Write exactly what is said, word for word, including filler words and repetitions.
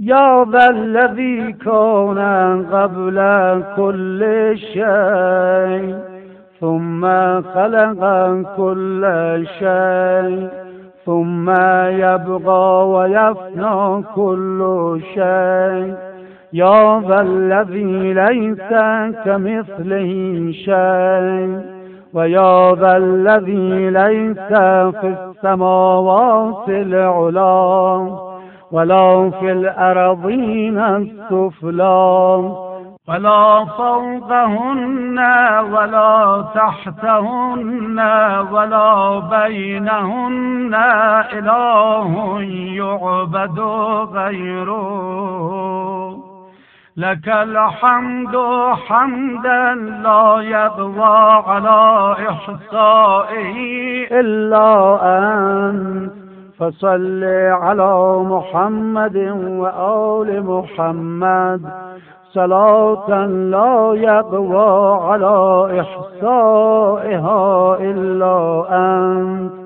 يا ذا الذي كان قبل كل شيء ثم خلق كل شيء ثم يبقى ويفنى كل شيء. يا ذا الذي ليس كمثله شيء ويا ذا الذي ليس في السماوات العلى ولا في الأرضين السفلى ولا فوقهن ولا تحتهن ولا بينهن إله يعبد غيره. لك الحمد حمدا لا يقضى على إحصائه إلا أنت. فصل على محمد وآل محمد صلاة لا يقوى على إحصائها إلا أنت.